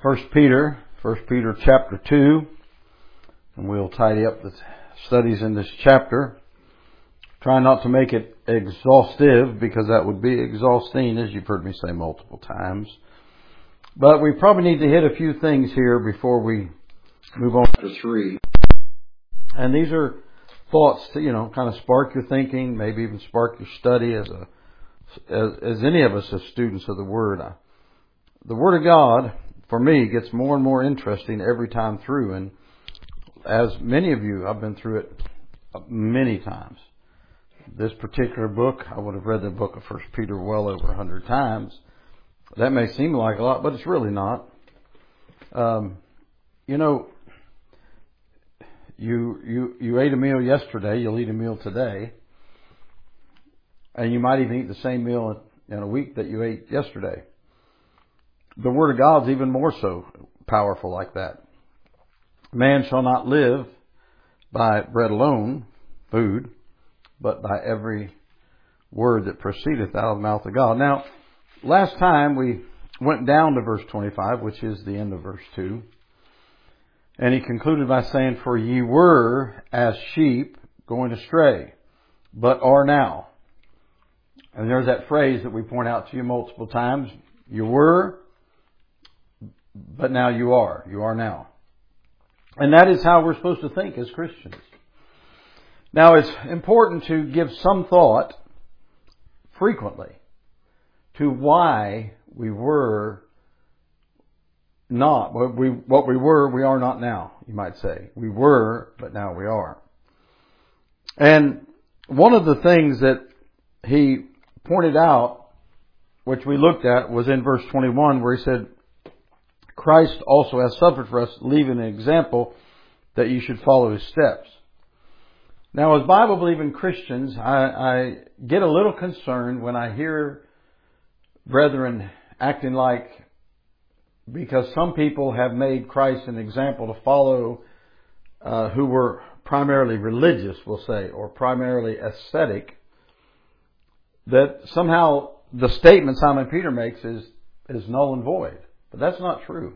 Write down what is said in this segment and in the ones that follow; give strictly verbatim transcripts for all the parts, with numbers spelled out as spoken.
First Peter, First Peter chapter two, and we'll tidy up the studies in this chapter. Try not to make it exhaustive, because that would be exhausting, as you've heard me say multiple times. But we probably need to hit a few things here before we move on to three. And these are thoughts to, you know, kind of spark your thinking, maybe even spark your study as a as, as any of us as students of the Word. The Word of God, for me, gets more and more interesting every time through. And as many of you, I've been through it many times. This particular book, I would have read the book of First Peter well over a hundred times. That may seem like a lot, but it's really not. Um, you know, you you you ate a meal yesterday, you'll eat a meal today, and you might even eat the same meal in a week that you ate yesterday. The Word of God's even more so powerful like that. Man shall not live by bread alone, food, but by every word that proceedeth out of the mouth of God. Now, last time we went down to verse twenty-five, which is the end of verse two. And he concluded by saying, "For ye were as sheep going astray, but are now." And there's that phrase that we point out to you multiple times. You were, but now you are. You are now. And that is how we're supposed to think as Christians. Now, it's important to give some thought frequently to why we were not, what we, what we were, we are not now, you might say. We were, but now we are. And one of the things that he pointed out, which we looked at, was in verse twenty-one, where he said, "Christ also has suffered for us, leaving an example that you should follow his steps." Now, as Bible-believing Christians, I, I get a little concerned when I hear brethren acting like, because some people have made Christ an example to follow, uh, who were primarily religious, we'll say, or primarily ascetic, that somehow the statement Simon Peter makes is, is null and void. But that's not true.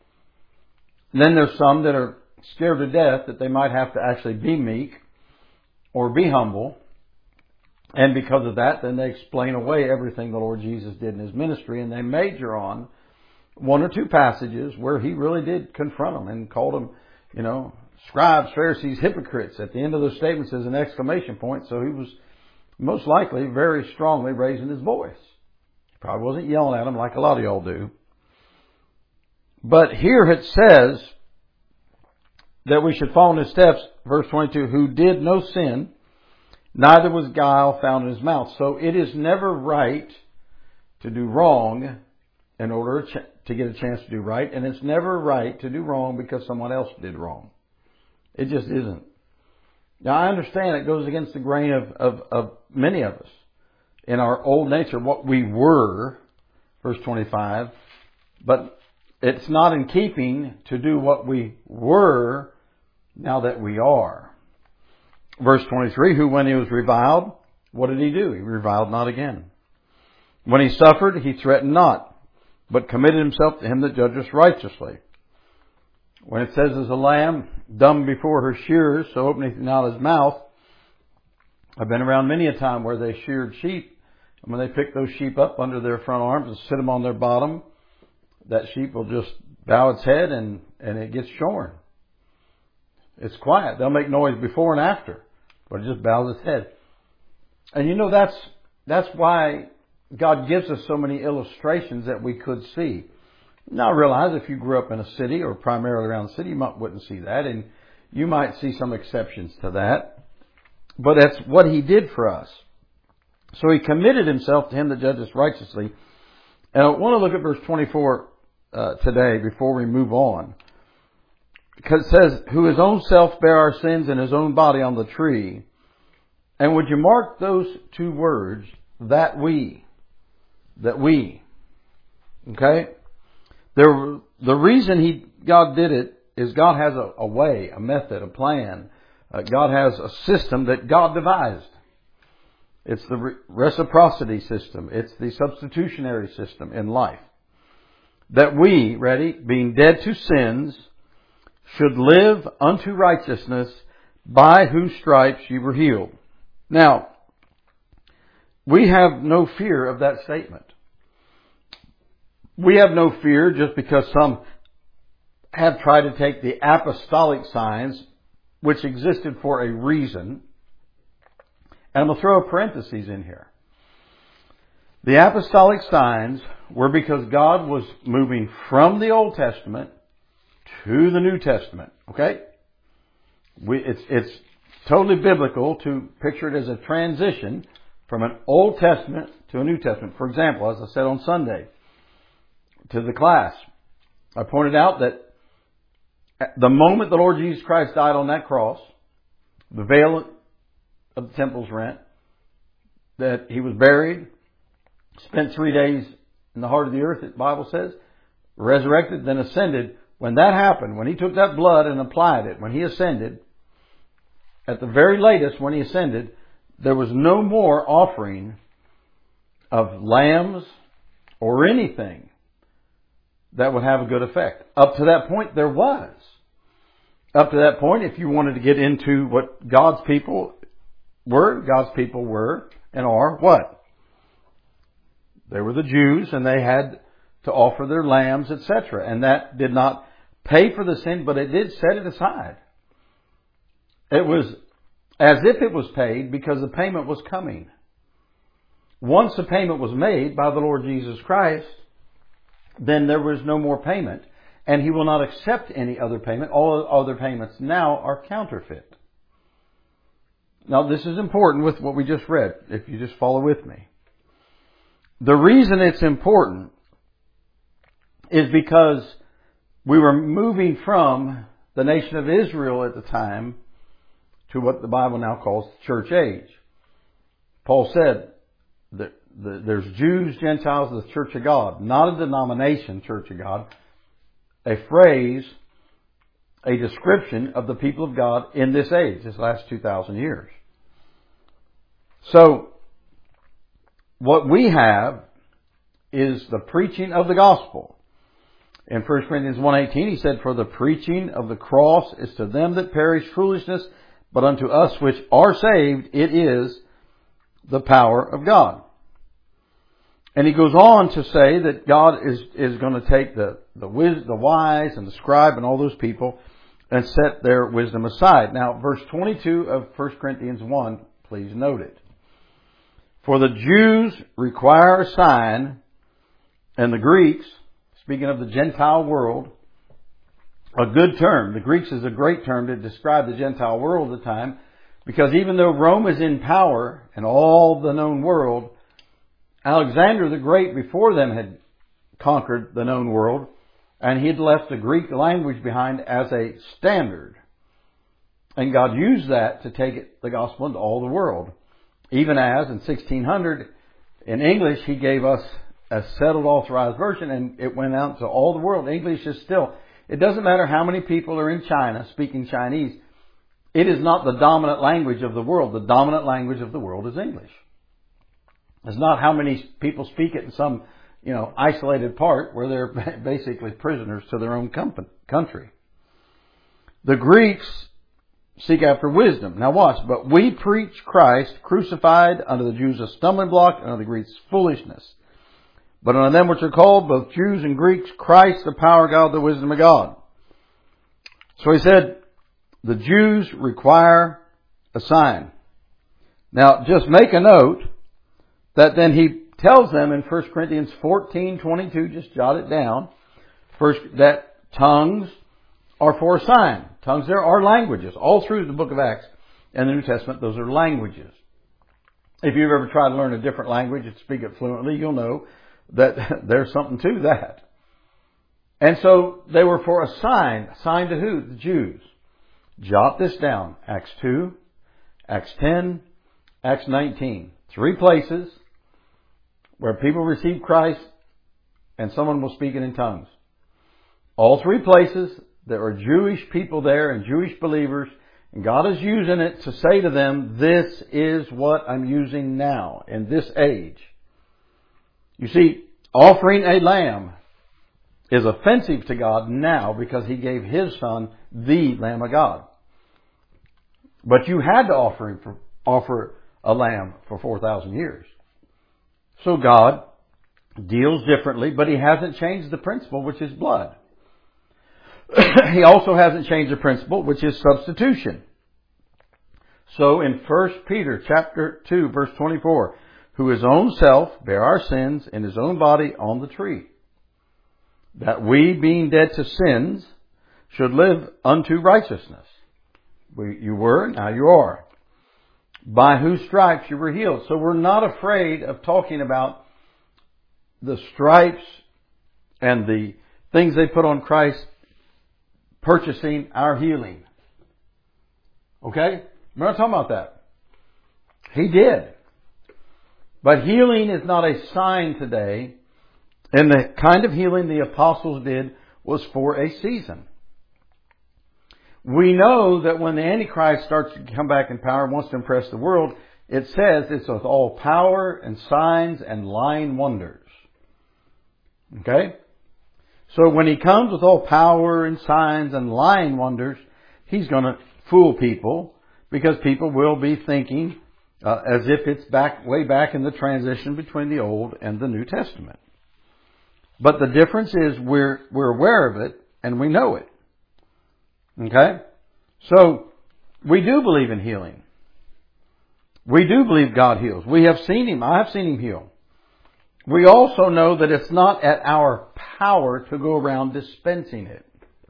And then there's some that are scared to death that they might have to actually be meek or be humble. And because of that, then they explain away everything the Lord Jesus did in his ministry. And they major on one or two passages where he really did confront them and called them, you know, scribes, Pharisees, hypocrites. At the end of those statements is an exclamation point. So he was most likely very strongly raising his voice. He probably wasn't yelling at them like a lot of y'all do. But here it says that we should follow in his steps, verse twenty-two, "who did no sin, neither was guile found in his mouth." So it is never right to do wrong in order to get a chance to do right. And it's never right to do wrong because someone else did wrong. It just isn't. Now, I understand it goes against the grain of, of, of many of us in our old nature, what we were, verse twenty-five, but it's not in keeping to do what we were now that we are. Verse twenty-three, "who when he was reviled, what did he do? He reviled not again. When he suffered, he threatened not, but committed himself to him that judgeth righteously." When it says, "as a lamb dumb before her shearers, so openeth he not his mouth." I've been around many a time where they sheared sheep, and when they pick those sheep up under their front arms and sit them on their bottom, that sheep will just bow its head and, and it gets shorn. It's quiet. They'll make noise before and after, but it just bows its head. And you know, that's, that's why God gives us so many illustrations that we could see. Now, realize if you grew up in a city or primarily around the city, you might, wouldn't see that, and you might see some exceptions to that. But that's what he did for us. So he committed himself to him that judges righteously. And I want to look at verse twenty-four uh, today before we move on. Because it says, "who his own self bare our sins in his own body on the tree." And would you mark those two words, that we, that we, okay? There, the reason he, God did it is God has a, a way, a method, a plan. Uh, God has a system that God devised. It's the re- reciprocity system. It's the substitutionary system in life. that we, ready, being dead to sins, should live unto righteousness, by whose stripes you were healed. Now, we have no fear of that statement. We have no fear just because some have tried to take the apostolic signs, which existed for a reason. And I'm going to throw a parenthesis in here. The apostolic signs were because God was moving from the Old Testament to the New Testament. Okay? We, it's, it's totally biblical to picture it as a transition from an Old Testament to a New Testament. For example, as I said on Sunday to the class, I pointed out that the moment the Lord Jesus Christ died on that cross, the veil of the temple's rent, that He was buried, spent three days in the heart of the earth, the Bible says, resurrected, then ascended. When that happened, when He took that blood and applied it, when He ascended, at the very latest, when He ascended, there was no more offering of lambs or anything that would have a good effect. Up to that point, there was. Up to that point, if you wanted to get into what God's people were, God's people were and are what? They were the Jews, and they had to offer their lambs, et cetera. And that did not pay for the sin, but it did set it aside. It was as if it was paid because the payment was coming. Once the payment was made by the Lord Jesus Christ, then there was no more payment. And He will not accept any other payment. All other payments now are counterfeit. Now, this is important with what we just read, if you just follow with me. The reason it's important is because we were moving from the nation of Israel at the time to what the Bible now calls the church age. Paul said that there's Jews, Gentiles, the church of God. Not a denomination, church of God. A phrase, a description of the people of God in this age, this last two thousand years. So, what we have is the preaching of the gospel. In First Corinthians one eighteen, he said, "For the preaching of the cross is to them that perish foolishness, but unto us which are saved, it is the power of God." And he goes on to say that God is, is going to take the, the, wis, the wise and the scribe and all those people and set their wisdom aside. Now, verse twenty-two of First Corinthians one, please note it. "For the Jews require a sign, and the Greeks," speaking of the Gentile world, a good term. The Greeks is a great term to describe the Gentile world at the time, because even though Rome is in power in all the known world, Alexander the Great before them had conquered the known world, and he had left the Greek language behind as a standard. And God used that to take it, the gospel into all the world. Even as in sixteen hundred, in English, He gave us a settled authorized version, and it went out to all the world. English is still, it doesn't matter how many people are in China speaking Chinese, it is not the dominant language of the world. The dominant language of the world is English. It's not how many people speak it in some, you know, isolated part where they're basically prisoners to their own country. The Greeks seek after wisdom. Now watch. "But we preach Christ crucified, unto the Jews a stumbling block, and unto the Greeks foolishness. But unto them which are called, both Jews and Greeks, Christ the power of God, the wisdom of God." So he said, the Jews require a sign. Now just make a note that then he tells them in First Corinthians fourteen twenty-two, just jot it down, first, that tongues are for a sign. Tongues there are languages. All through the book of Acts and the New Testament, those are languages. If you've ever tried to learn a different language and speak it fluently, you'll know that there's something to that. And so they were for a sign. A sign to who? The Jews. Jot this down. Acts two, Acts ten, Acts nineteen. Three places where people receive Christ and someone will speak it in tongues. All three places, there are Jewish people there and Jewish believers, and God is using it to say to them, this is what I'm using now in this age. You see, offering a lamb is offensive to God now because He gave His Son, the Lamb of God. But you had to offer Him for, offer a lamb for four thousand years. So God deals differently, but He hasn't changed the principle, which is blood. He also hasn't changed the principle, which is substitution. So in First Peter chapter two, verse twenty-four, who His own self bare our sins in His own body on the tree, that we, being dead to sins, should live unto righteousness. We, you were, now you are. By whose stripes you were healed. So we're not afraid of talking about the stripes and the things they put on Christ purchasing our healing. Okay? We're not talking about that. He did. But healing is not a sign today. And the kind of healing the apostles did was for a season. We know that when the Antichrist starts to come back in power and wants to impress the world, it says it's with all power and signs and lying wonders. Okay? So when he comes with all power and signs and lying wonders, he's going to fool people because people will be thinking uh, as if it's back way back in the transition between the Old and the New Testament. But the difference is we're we're aware of it and we know it. Okay? So we do believe in healing. We do believe God heals. We have seen Him. I have seen Him heal. We also know that it's not at our power to go around dispensing it.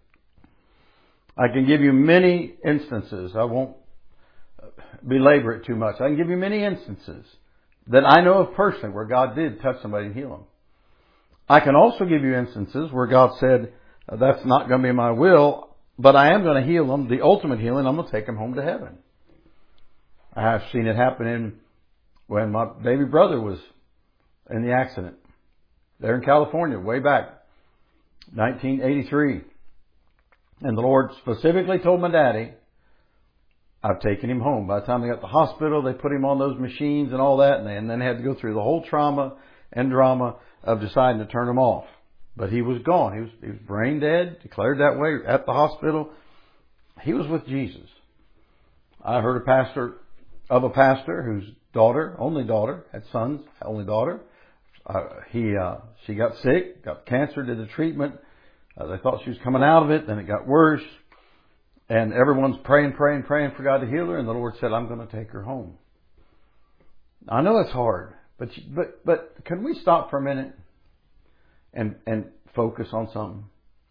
I can give you many instances. I won't belabor it too much. I can give you many instances that I know of personally where God did touch somebody and heal them. I can also give you instances where God said, that's not going to be my will, but I am going to heal them. The ultimate healing, I'm going to take them home to heaven. I have seen it happen in when my baby brother was in the accident there in California, way back, nineteen eighty-three. And the Lord specifically told my daddy, I've taken him home. By the time they got to the hospital, they put him on those machines and all that, and, they, and then had to go through the whole trauma and drama of deciding to turn him off. But he was gone. He was, he was brain dead, declared that way at the hospital. He was with Jesus. I heard a pastor of a pastor whose daughter, only daughter, had sons, only daughter. Uh, he, uh, she got sick, got cancer, did the treatment. Uh, they thought she was coming out of it. Then it got worse. And everyone's praying, praying, praying for God to heal her. And the Lord said, I'm going to take her home. I know it's hard, but, but, but can we stop for a minute and, and focus on something?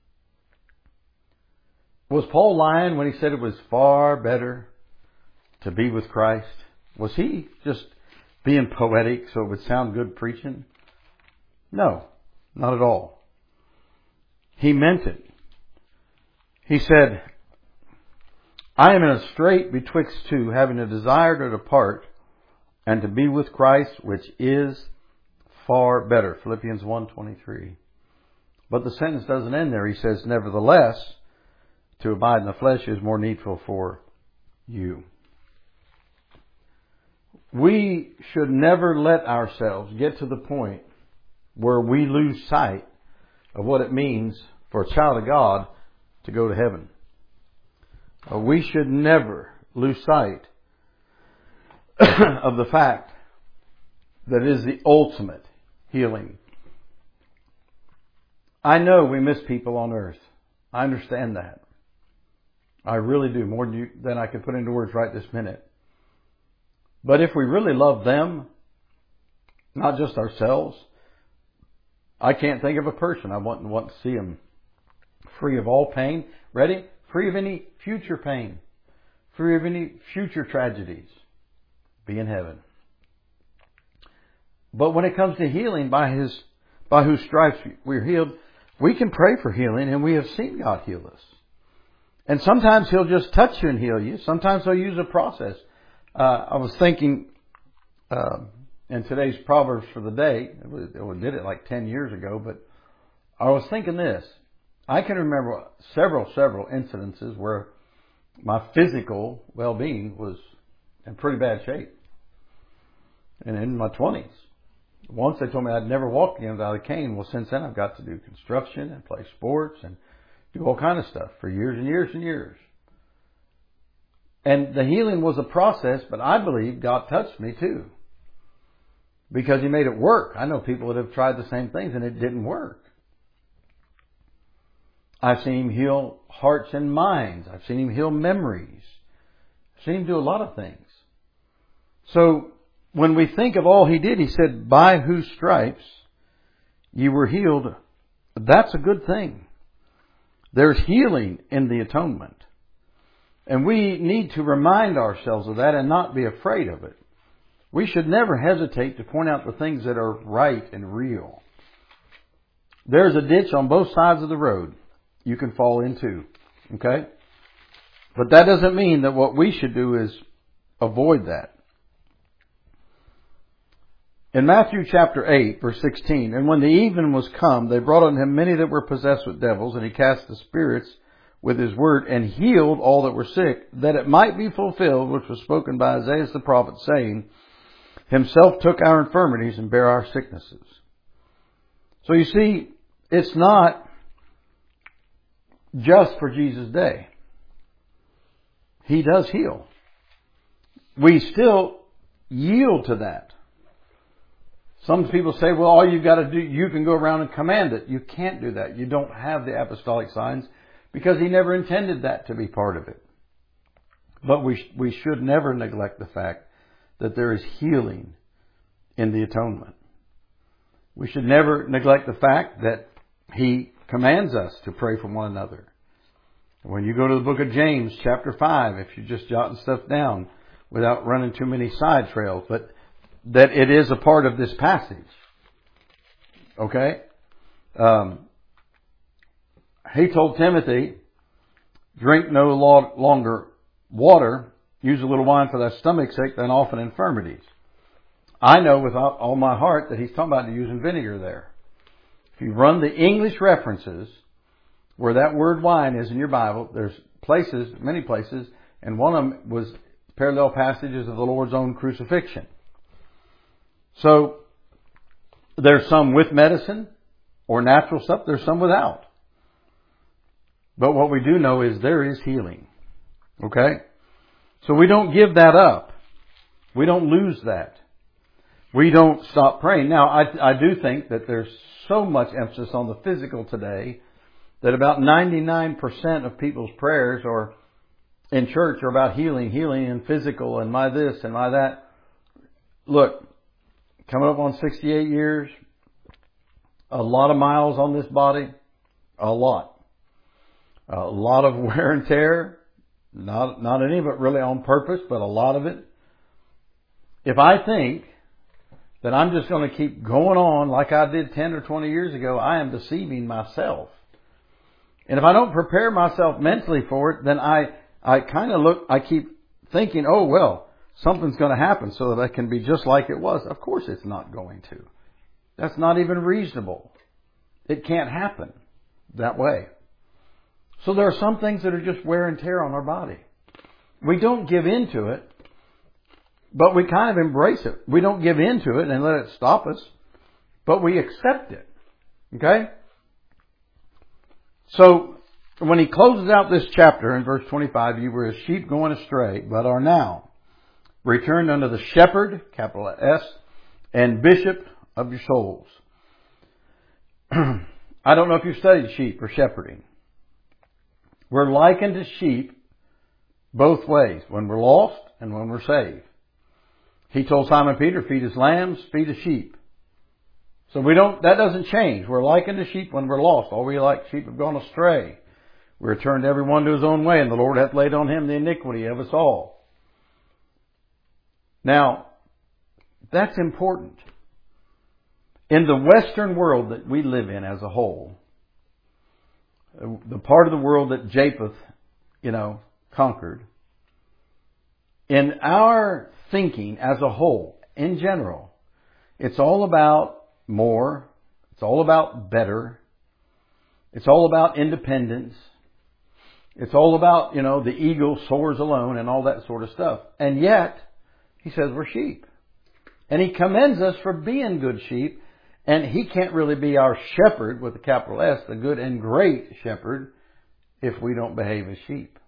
Was Paul lying when he said it was far better to be with Christ? Was he just being poetic so it would sound good preaching? No, not at all. He meant it. He said, I am in a strait betwixt two, having a desire to depart and to be with Christ, which is far better. Philippians one twenty-three. But the sentence doesn't end there. He says, nevertheless, to abide in the flesh is more needful for you. We should never let ourselves get to the point where we lose sight of what it means for a child of God to go to heaven. We should never lose sight of the fact that it is the ultimate healing. I know we miss people on earth. I understand that. I really do, more than, you, than I can put into words right this minute. But if we really love them, not just ourselves, I can't think of a person I want, want to see them free of all pain. Ready? Free of any future pain. Free of any future tragedies. Be in heaven. But when it comes to healing, by His, by whose stripes we're healed, we can pray for healing, and we have seen God heal us. And sometimes He'll just touch you and heal you. Sometimes He'll use a process. Uh, I was thinking uh, in today's Proverbs for the day, we did it like ten years ago, but I was thinking this. I can remember several, several incidences where my physical well-being was in pretty bad shape. And in my twenties. Once they told me I'd never walk again without a cane. Well, since then I've got to do construction and play sports and do all kind of stuff for years and years and years. And the healing was a process, but I believe God touched me too. Because He made it work. I know people that have tried the same things and it didn't work. I've seen Him heal hearts and minds. I've seen Him heal memories. I've seen Him do a lot of things. So, when we think of all He did, He said, by whose stripes you were healed. That's a good thing. There's healing in the atonement. And we need to remind ourselves of that and not be afraid of it. We should never hesitate to point out the things that are right and real. There's a ditch on both sides of the road you can fall into. Okay? But that doesn't mean that what we should do is avoid that. In Matthew chapter eight, verse sixteen, and when the even was come, they brought unto Him many that were possessed with devils, and He cast the spirits with His word, and healed all that were sick, that it might be fulfilled, which was spoken by Isaiah the prophet, saying, Himself took our infirmities and bare our sicknesses. So you see, it's not just for Jesus' day. He does heal. We still yield to that. Some people say, well, all you've got to do, you can go around and command it. You can't do that. You don't have the apostolic signs because He never intended that to be part of it. But we, we should never neglect the fact that there is healing in the atonement. We should never neglect the fact that He commands us to pray for one another. When you go to the book of James, chapter five, if you're just jotting stuff down without running too many side trails, but that it is a part of this passage. Okay? Um, he told Timothy, drink no longer water, use a little wine for thy stomach's sake, than often infirmities. I know with all my heart that he's talking about using vinegar there. If you run the English references where that word wine is in your Bible, there's places, many places, and one of them was parallel passages of the Lord's own crucifixion. So, there's some with medicine or natural stuff. There's some without. But what we do know is there is healing. Okay? So we don't give that up. We don't lose that. We don't stop praying. Now, I, I do think that there's so much emphasis on the physical today that about ninety-nine percent of people's prayers are in church are about healing, healing and physical and my this and my that. Look, coming up on sixty-eight years, a lot of miles on this body, a lot. A lot of wear and tear, not not any of it really on purpose, but a lot of it. If I think that I'm just going to keep going on like I did ten or twenty years ago, I am deceiving myself. And if I don't prepare myself mentally for it, then I, I kind of look, I keep thinking, oh, well, something's going to happen so that I can be just like it was. Of course it's not going to. That's not even reasonable. It can't happen that way. So there are some things that are just wear and tear on our body. We don't give in to it, but we kind of embrace it. We don't give in to it and let it stop us, but we accept it. Okay? So, when he closes out this chapter in verse twenty-five, you were as sheep going astray, but are now returned unto the shepherd, capital S, and bishop of your souls. I don't know if you've studied sheep or shepherding. We're likened to sheep both ways, when we're lost and when we're saved. He told Simon Peter, feed his lambs, feed his sheep. So we don't, that doesn't change. We're likened to sheep when we're lost. All we like sheep have gone astray. We return every one to his own way, and the Lord hath laid on him the iniquity of us all. Now, that's important. In the Western world that we live in as a whole, the part of the world that Japheth, you know, conquered, in our thinking as a whole, in general, it's all about more. It's all about better. It's all about independence. It's all about, you know, the eagle soars alone and all that sort of stuff. And yet, he says we're sheep. And He commends us for being good sheep. And He can't really be our shepherd with a capital S, the good and great shepherd, if we don't behave as sheep.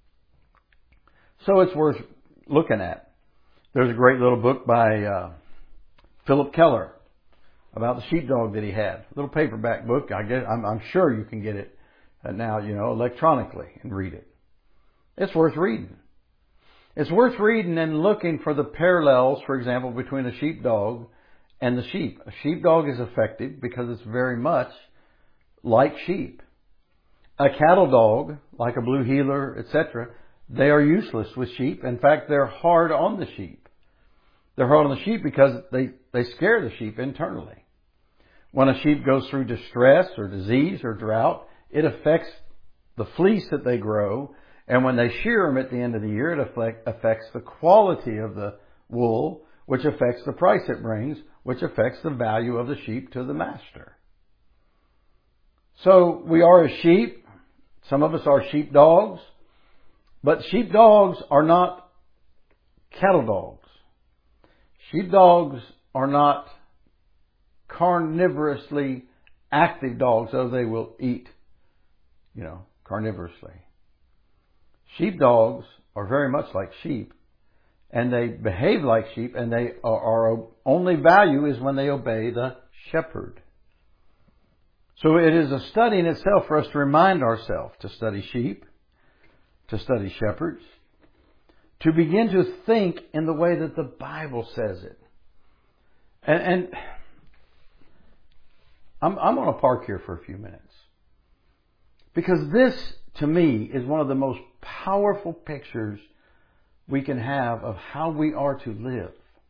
So it's worth looking at. There's a great little book by uh, Philip Keller about the sheepdog that he had. A little paperback book. I guess, I'm, I'm sure you can get it now, you know, electronically and read it. It's worth reading. It's worth reading and looking for the parallels, for example, between a sheepdog and the sheep. A sheepdog is effective because it's very much like sheep. A cattle dog, like a blue heeler, et cetera, they are useless with sheep. In fact, they're hard on the sheep. They're hard on the sheep because they, they scare the sheep internally. When a sheep goes through distress or disease or drought, it affects the fleece that they grow. And when they shear them at the end of the year, it affect, affects the quality of the wool, which affects the price it brings, which affects the value of the sheep to the master. So we are as sheep. Some of us are sheepdogs. But sheepdogs are not cattle dogs. Sheepdogs are not carnivorously active dogs, though they will eat, you know, carnivorously. Sheepdogs are very much like sheep, and they behave like sheep, and they are, our only value is when they obey the shepherd. So it is a study in itself for us to remind ourselves to study sheep, to study shepherds, to begin to think in the way that the Bible says it. And, and I'm, I'm going to park here for a few minutes. Because this, to me, is one of the most powerful pictures we can have of how we are to live.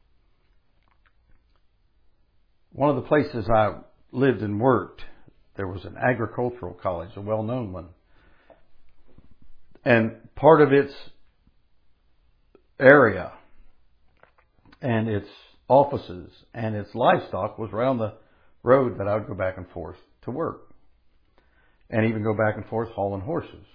One of the places I lived and worked, there was an agricultural college, a well-known one. And part of its area and its offices and its livestock was right on the road that I would go back and forth to work. And even go back and forth hauling horses.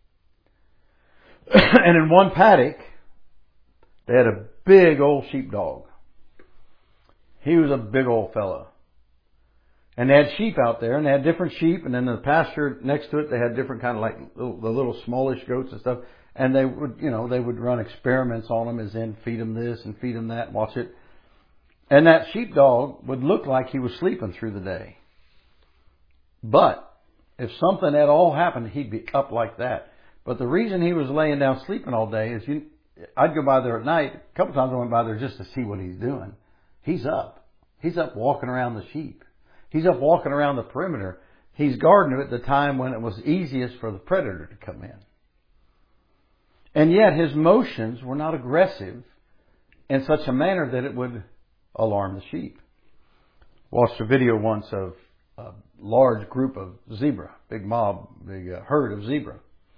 And in one paddock, they had a big old sheepdog. He was a big old fella. And they had sheep out there, and they had different sheep, and then the pasture next to it, they had different kind of like little, the little smallish goats and stuff. And they would, you know, they would run experiments on them, as in feed them this and feed them that and watch it. And that sheepdog would look like he was sleeping through the day. But if something at all happened, he'd be up like that. But the reason he was laying down sleeping all day is you, I'd go by there at night. A couple times I went by there just to see what he's doing. He's up. He's up walking around the sheep. He's up walking around the perimeter. He's guarding it at the time when it was easiest for the predator to come in. And yet his motions were not aggressive in such a manner that it would alarm the sheep. Watched a video once of a large group of zebra, big mob, big uh, herd of zebra.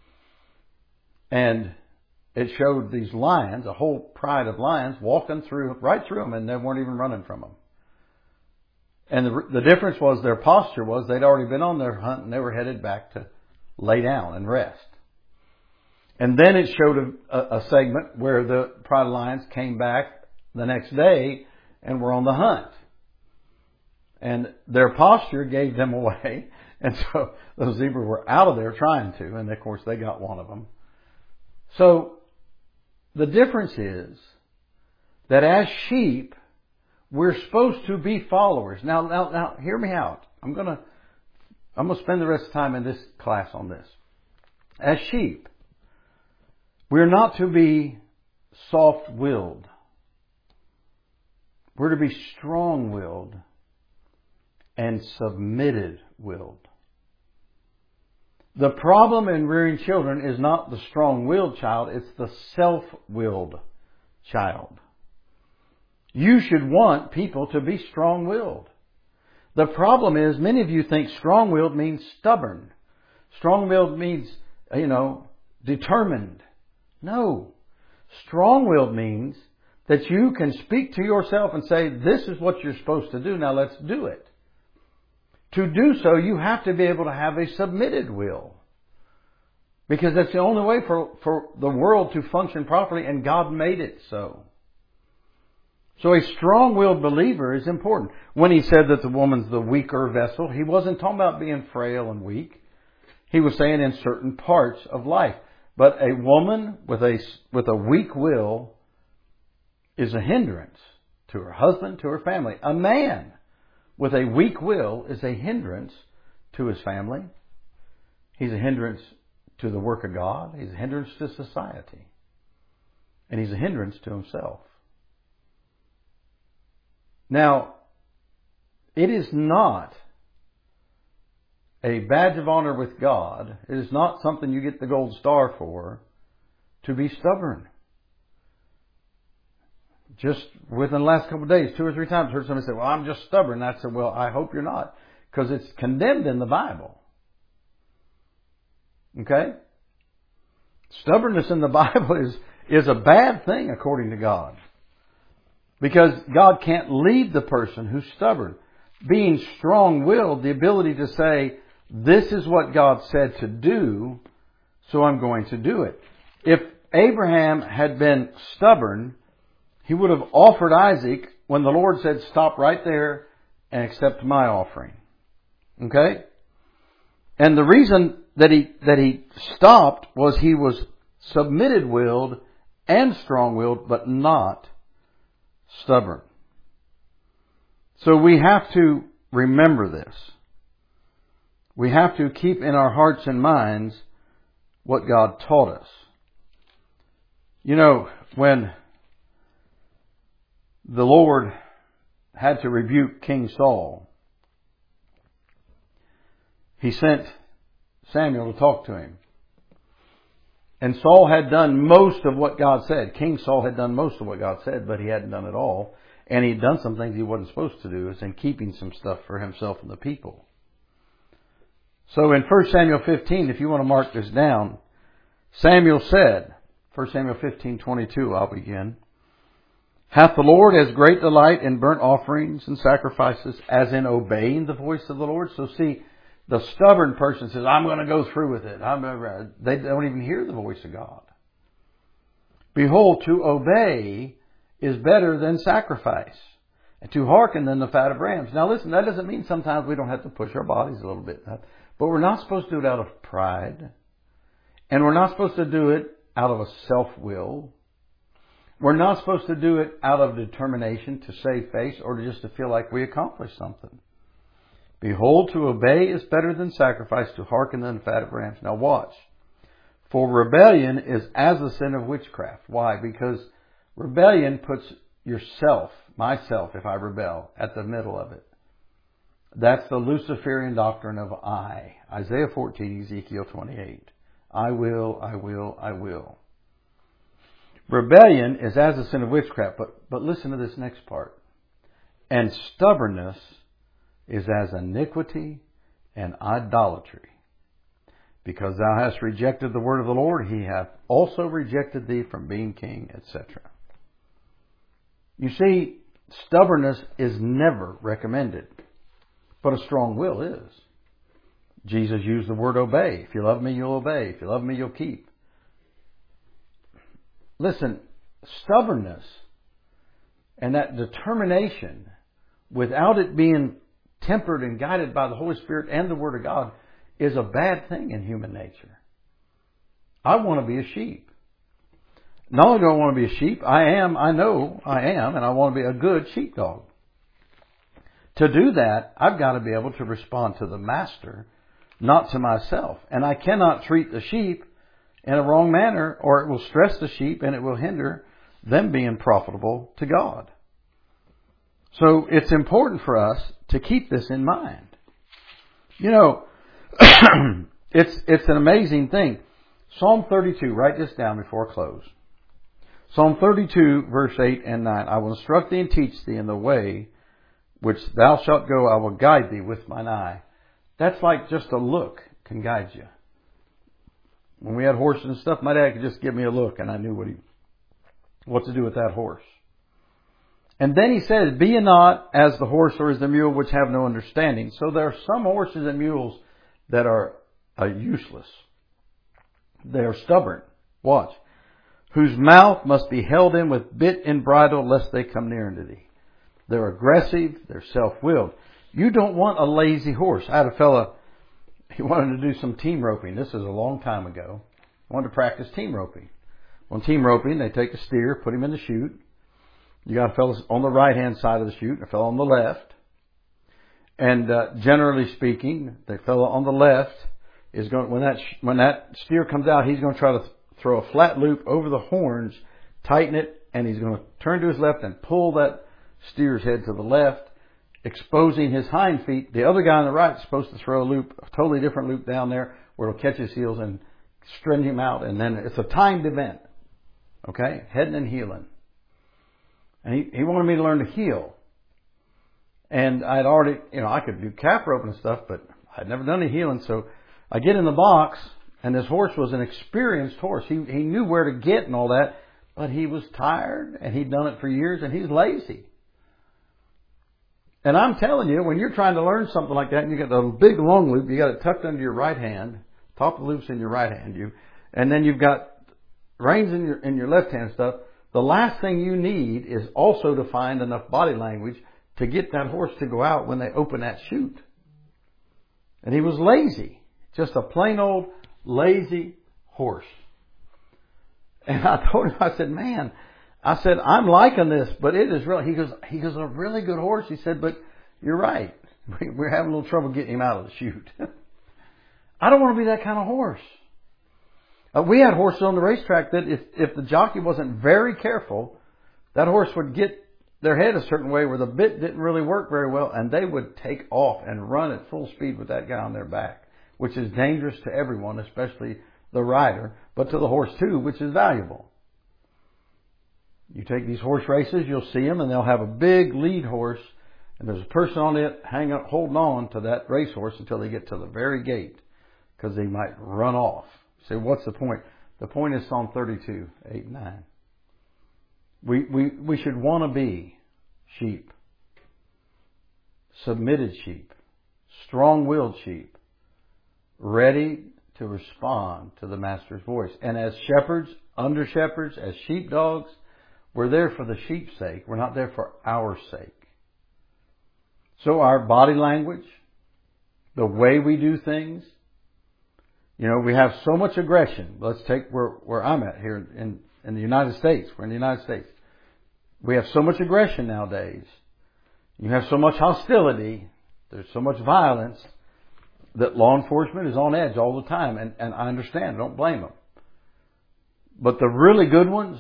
And it showed these lions, a whole pride of lions, walking through, right through them, and they weren't even running from them. And the, the difference was their posture was they'd already been on their hunt and they were headed back to lay down and rest. And then it showed a, a, a segment where the pride of lions came back the next day and were on the hunt. And their posture gave them away. And so those zebras were out of there trying to. And of course they got one of them. So the difference is that as sheep, we're supposed to be followers. Now, now, now, hear me out. I'm gonna, I'm gonna spend the rest of the time in this class on this. As sheep, we're not to be soft-willed. We're to be strong-willed and submitted-willed. The problem in rearing children is not the strong-willed child, it's the self-willed child. You should want people to be strong-willed. The problem is many of you think strong-willed means stubborn. Strong-willed means, you know, determined. No. Strong-willed means that you can speak to yourself and say, this is what you're supposed to do, now let's do it. To do so, you have to be able to have a submitted will. Because that's the only way for, for the world to function properly, and God made it so. So a strong-willed believer is important. When he said that the woman's the weaker vessel, he wasn't talking about being frail and weak. He was saying in certain parts of life. But a woman with a, with a weak will is a hindrance to her husband, to her family. A man with a weak will is a hindrance to his family. He's a hindrance to the work of God. He's a hindrance to society. And he's a hindrance to himself. Now, it is not a badge of honor with God. It is not something you get the gold star for to be stubborn. Just within the last couple of days, two or three times, I heard somebody say, well, I'm just stubborn. I said, well, I hope you're not. Because it's condemned in the Bible. Okay? Stubbornness in the Bible is, is a bad thing according to God. Because God can't lead the person who's stubborn. Being strong-willed, the ability to say, this is what God said to do, so I'm going to do it. If Abraham had been stubborn, he would have offered Isaac when the Lord said, stop right there and accept my offering. Okay? And the reason that he, that he stopped was he was submitted-willed and strong-willed, but not stubborn. So we have to remember this. We have to keep in our hearts and minds what God taught us. You know, when the Lord had to rebuke King Saul, He sent Samuel to talk to him. And Saul had done most of what God said. King Saul had done most of what God said, but he hadn't done it all. And he'd done some things he wasn't supposed to do, as in keeping some stuff for himself and the people. So in First Samuel fifteen, if you want to mark this down, Samuel said, First Samuel fifteen twenty-two, I'll begin. Hath the Lord as great delight in burnt offerings and sacrifices as in obeying the voice of the Lord? So see, the stubborn person says, I'm going to go through with it. I'm gonna, they don't even hear the voice of God. Behold, to obey is better than sacrifice, and to hearken than the fat of rams. Now listen, that doesn't mean sometimes we don't have to push our bodies a little bit. But we're not supposed to do it out of pride. And we're not supposed to do it out of a self-will. We're not supposed to do it out of determination to save face or to just to feel like we accomplished something. Behold, to obey is better than sacrifice, to hearken than the fat of rams. Now watch. For rebellion is as the sin of witchcraft. Why? Because rebellion puts yourself, myself, if I rebel, at the middle of it. That's the Luciferian doctrine of I. Isaiah fourteen, Ezekiel twenty-eight. I will, I will, I will. Rebellion is as the sin of witchcraft. But, but listen to this next part. And stubbornness is as iniquity and idolatry. Because thou hast rejected the word of the Lord, he hath also rejected thee from being king, et cetera. You see, stubbornness is never recommended, but a strong will is. Jesus used the word obey. If you love me, you'll obey. If you love me, you'll keep. Listen, stubbornness and that determination, without it being tempered and guided by the Holy Spirit and the Word of God, is a bad thing in human nature. I want to be a sheep. Not only do I want to be a sheep, I am, I know I am, and I want to be a good sheepdog. To do that, I've got to be able to respond to the master, not to myself. And I cannot treat the sheep in a wrong manner, or it will stress the sheep and it will hinder them being profitable to God. So it's important for us to keep this in mind. You know, it's it's an amazing thing. Psalm thirty-two, write this down before I close. Psalm thirty-two, verse eight and nine. I will instruct thee and teach thee in the way which thou shalt go. I will guide thee with mine eye. That's like just a look can guide you. When we had horses and stuff, my dad could just give me a look and I knew what he, what to do with that horse. And then he said, be ye not as the horse or as the mule which have no understanding. So there are some horses and mules that are uh, useless. They are stubborn. Watch. whose mouth must be held in with bit and bridle, lest they come near unto thee. They're aggressive. They're self-willed. You don't want a lazy horse. I had a fella, he wanted to do some team roping. This is a long time ago. He wanted to practice team roping. On team roping, they take a steer, put him in the chute. You got a fellow on the right-hand side of the chute and a fellow on the left. And uh, generally speaking, the fellow on the left is going, when that when that steer comes out, he's going to try to th- throw a flat loop over the horns, tighten it, and he's going to turn to his left and pull that steer's head to the left, exposing his hind feet. The other guy on the right is supposed to throw a loop, a totally different loop down there where it'll catch his heels and stretch him out. And then it's a timed event. Okay? Heading and heeling. And he, he wanted me to learn to heel. And I'd already, you know, I could do calf roping and stuff, but I'd never done any heeling. So I get in the box, and this horse was an experienced horse. He he knew where to get and all that, but he was tired, and he'd done it for years, and he's lazy. And I'm telling you, when you're trying to learn something like that, and you got the big long loop, you got it tucked under your right hand, top of the loop's in your right hand, you, and then you've got reins in your in your left hand stuff. The last thing you need is also to find enough body language to get that horse to go out when they open that chute. And he was lazy. Just a plain old lazy horse. And I told him, I said, man, I said, I'm liking this, but it is really, he goes, he goes, a really good horse. He said, but you're right. We're having a little trouble getting him out of the chute. I don't want to be that kind of horse. Uh, we had horses on the racetrack that if, if the jockey wasn't very careful, that horse would get their head a certain way where the bit didn't really work very well, and they would take off and run at full speed with that guy on their back, which is dangerous to everyone, especially the rider, but to the horse too, which is valuable. You take these horse races, you'll see them, and they'll have a big lead horse, and there's a person on it hanging, holding on to that racehorse until they get to the very gate, because they might run off. You say, what's the point? The point is Psalm thirty-two, eight and nine. We, we, we should want to be sheep. Submitted sheep. Strong-willed sheep. Ready to respond to the Master's voice. And as shepherds, under shepherds, as sheepdogs, we're there for the sheep's sake. We're not there for our sake. So our body language, the way we do things, you know, we have so much aggression. Let's take where, where I'm at here in In the United States. We're in the United States. We have so much aggression nowadays. You have so much hostility. There's so much violence that law enforcement is on edge all the time. And, and I understand. Don't blame them. But the really good ones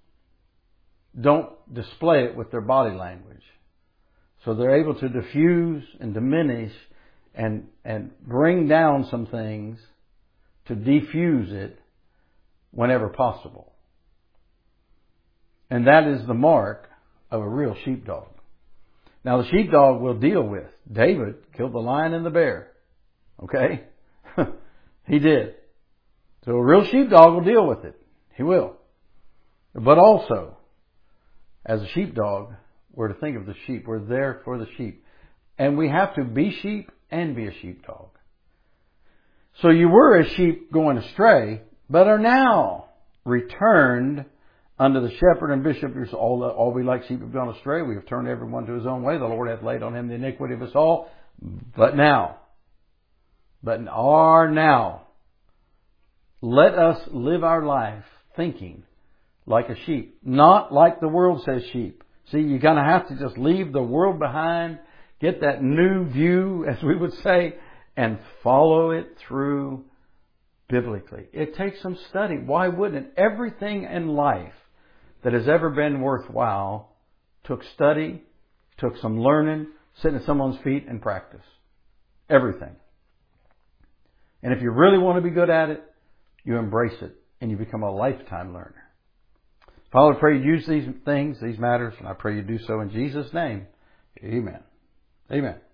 don't display it with their body language. So they're able to diffuse and diminish and, and bring down some things to defuse it whenever possible. And that is the mark of a real sheepdog. Now the sheepdog will deal with. David killed the lion and the bear. Okay? He did. So a real sheepdog will deal with it. He will. But also, as a sheepdog, we're to think of the sheep. We're there for the sheep. And we have to be sheep and be a sheepdog. So you were a sheep going astray, but are now returned unto the shepherd and bishop. All, all we like sheep have gone astray. We have turned everyone to his own way. The Lord hath laid on him the iniquity of us all. But now, but are now, let us live our life thinking like a sheep, not like the world says sheep. See, you're going to have to just leave the world behind, get that new view, as we would say, and follow it through biblically. It takes some study. Why wouldn't it? Everything in life that has ever been worthwhile took study, took some learning, sitting at someone's feet and practice. Everything. And if you really want to be good at it, you embrace it and you become a lifetime learner. Father, I pray you use these things, these matters, and I pray you do so in Jesus' name. Amen. Amen.